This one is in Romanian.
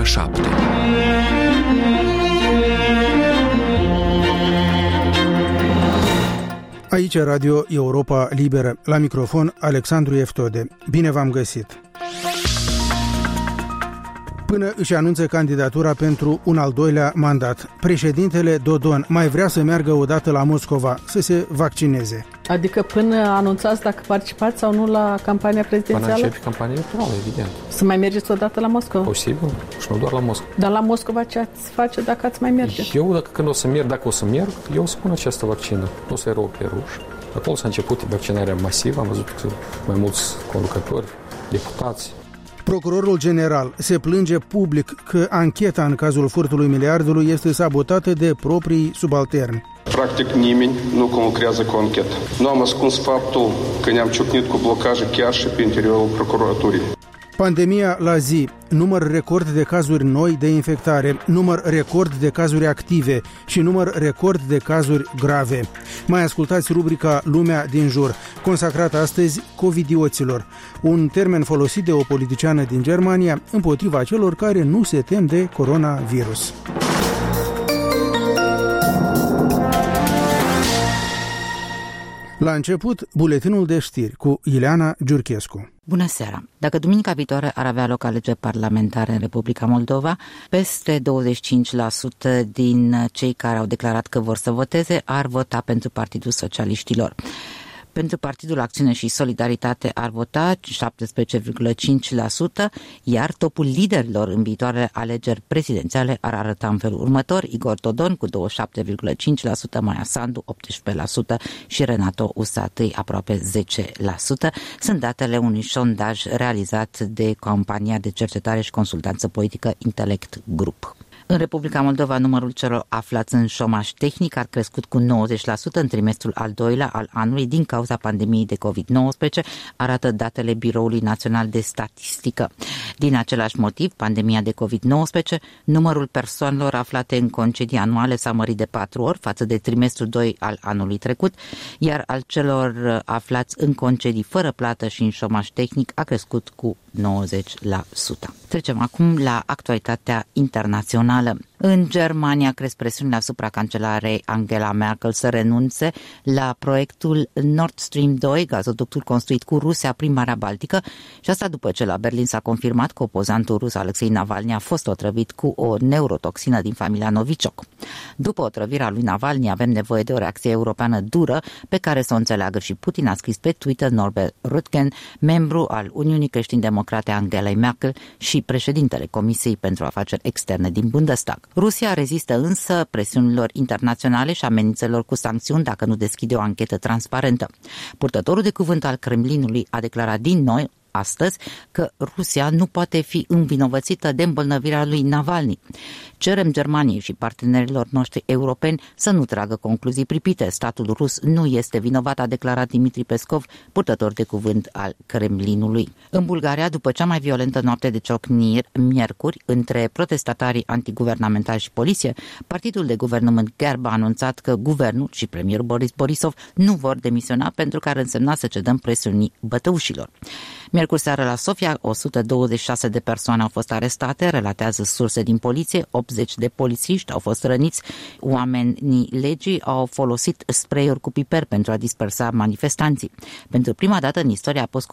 7. Aici Radio Europa Liberă. La microfon Alexandru Eftode. Bine v-am găsit! Până își anunță candidatura pentru un al doilea mandat, președintele Dodon mai vrea să meargă odată la Moscova să se vaccineze. Adică până anunțați dacă participați sau nu la campania prezidențială? Până începe campania electorală, evident. Să mai mergeți odată la Moscova? Posibil, și nu doar la Moscova. Dar la Moscova ce ați face dacă ați mai merge? Eu, când o să merg, eu o să pun această vaccină. O să-i rog pe ruși. Acolo s-a început vaccinarea masivă, am văzut că mai mulți conducători, deputați. Procurorul general se plânge public că ancheta în cazul furtului miliardului este sabotată de proprii subalterni. Practic nimeni nu conlucrează cu ancheta. Nu am ascuns faptul că ne-am ciocnit cu blocaje chiar și pe interiorul procuraturii. Pandemia la zi, număr record de cazuri noi de infectare, număr record de cazuri active și număr record de cazuri grave. Mai ascultați rubrica Lumea din jur, consacrată astăzi covidioților, un termen folosit de o politiciană din Germania împotriva celor care nu se tem de coronavirus. La început, buletinul de știri cu Ileana Giurchescu. Bună seara! Dacă duminica viitoare ar avea loc alegeri parlamentare în Republica Moldova, peste 25% din cei care au declarat că vor să voteze ar vota pentru Partidul Socialiștilor. Pentru Partidul Acțiune și Solidaritate ar vota 17,5%, iar topul liderilor în viitoarele alegeri prezidențiale ar arăta în felul următor: Igor Dodon cu 27,5%, Maia Sandu 18% și Renato Usatăi aproape 10%. Sunt datele unui sondaj realizat de compania de cercetare și consultanță politică Intelect Group. În Republica Moldova, numărul celor aflați în șomaj tehnic a crescut cu 90% în trimestrul al doilea al anului din cauza pandemiei de COVID-19, arată datele Biroului Național de Statistică. Din același motiv, pandemia de COVID-19, numărul persoanelor aflate în concedii anuale s-a mărit de 4 ori față de trimestrul 2 al anului trecut, iar al celor aflați în concedii fără plată și în șomaj tehnic a crescut cu 90%. Trecem acum la actualitatea internațională. În Germania cresc presiunile asupra cancelarei Angela Merkel să renunțe la proiectul Nord Stream 2, gazoductul construit cu Rusia prin Marea Baltică, și asta după ce la Berlin s-a confirmat că opozantul rus Alexei Navalny a fost otrăvit cu o neurotoxină din familia Novichok. După otrăvirea lui Navalny avem nevoie de o reacție europeană dură pe care să o înțeleagă și Putin, a scris pe Twitter Norbert Röttgen, membru al Uniunii Creștin-Democrate Angelei Merkel și președintele Comisiei pentru Afaceri Externe din Bundestag. Rusia rezistă însă presiunilor internaționale și amenințelor cu sancțiuni dacă nu deschide o anchetă transparentă. Purtătorul de cuvânt al Kremlinului a declarat din nou astăzi că Rusia nu poate fi învinovățită de îmbolnăvirea lui Navalny. Cerem Germaniei și partenerilor noștri europeni să nu tragă concluzii pripite. Statul rus nu este vinovat, a declarat Dimitri Peskov, purtător de cuvânt al Kremlinului. În Bulgaria, după cea mai violentă noapte de ciocniri miercuri între protestatarii antiguvernamentali și poliție, partidul de guvernământ Gerb a anunțat că guvernul și premierul Boris Borisov nu vor demisiona pentru că ar însemna să cedăm presiunii bătăușilor. Miercuri seară la Sofia, 126 de persoane au fost arestate, relatează surse din poliție, 80 de polițiști au fost răniți, oamenii legii au folosit spray-uri cu piper pentru a dispersa manifestanții. Pentru prima dată în istoria